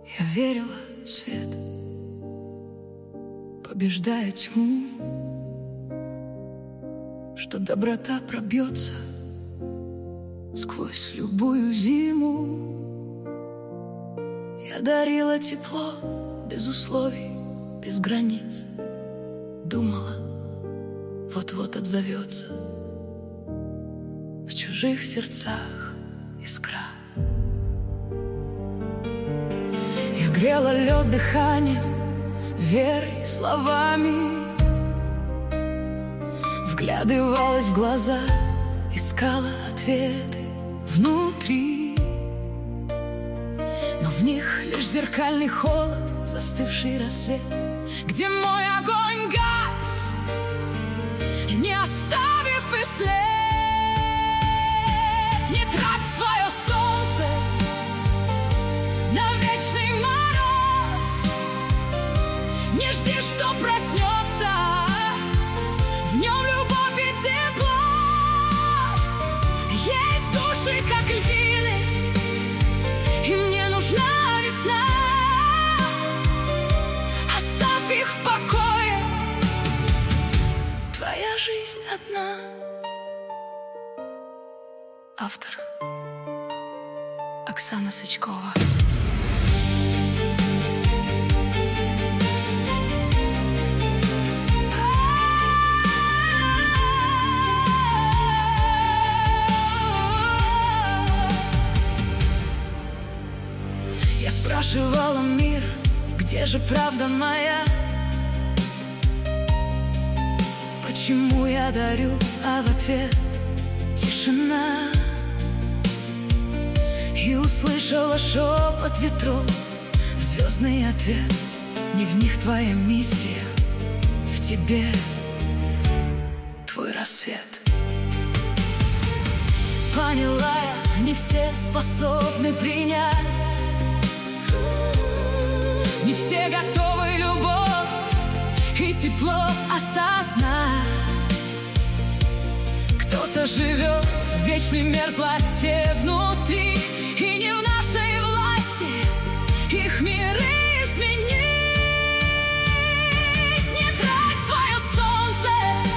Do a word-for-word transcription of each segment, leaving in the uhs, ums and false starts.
Я верила, свет побеждает тьму, что доброта пробьется сквозь любую зиму. Я дарила тепло без условий, без границ. Думала, вот-вот отзовется в чужих сердцах искра. Я грела лед дыханием, верой, словами, вглядывалась в глаза, искала ответы внутри. Но в них лишь зеркальный холод, застывший рассвет, где мой огонь гас, не оставив и след. Не трать свое солнце на вечный мороз, не жди, что проснется в нем любовь и тепло. Есть души, как льдины, и мне нужна весна. Оставь их в покое, твоя жизнь одна. Автор Оксана Сычкова. Я спрашивала мир, где же правда моя? Почему я дарю, а в ответ тишина? И услышала шепот ветров, звездный ответ: не в них твоя миссия, в тебе твой рассвет. Поняла я, не все способны принять, не все готовы любовь и тепло осознать. Кто-то живет в вечной мерзлоте внутри, и не в нашей власти их миры изменить. Не трать свое солнце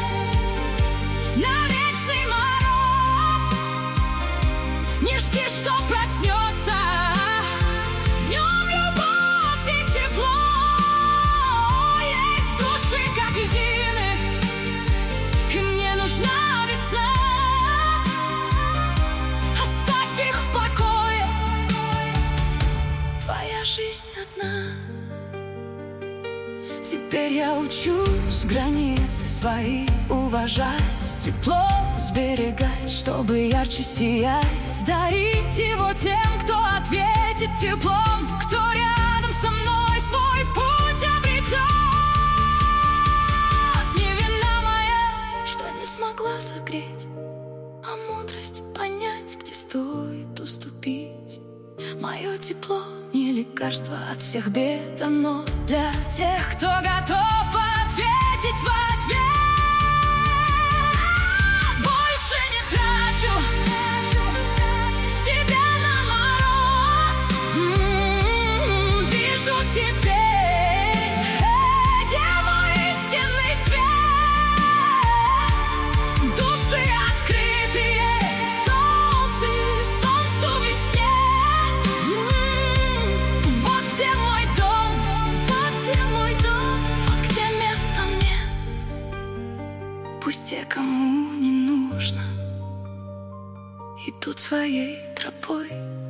на вечный мороз, не жди, что проснется в нем любовь и тепло. Есть души, как льдины, и мне нужна весна. Оставь их в покое, твоя жизнь одна. Теперь я учусь границы свои уважать, тепло сберегать, чтобы ярче сиять, дарить его тем, кто ответит теплом, кто рядом со мной свой путь обретет. Не вина моя, что не смогла согреть, а мудрость понять, где стоит уступить. Мое тепло не лекарство от всех бед, оно для тех, кто готов ответить в ответ. Больше не трачу себя на мороз. М-м-м, вижу теперь, где мой истинный свет. Души открытые солнцу, солнцу, весне. Вот где мой дом, вот где мой дом, вот где место мне. Пусть те, кому не нужно, идут своей тропой,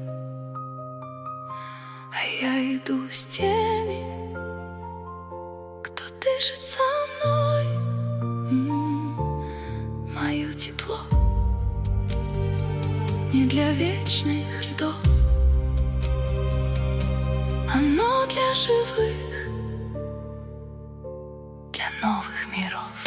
а я иду с теми, кто дышит со мной. М-м, мое тепло не для вечных льдов, оно для живых, для новых миров.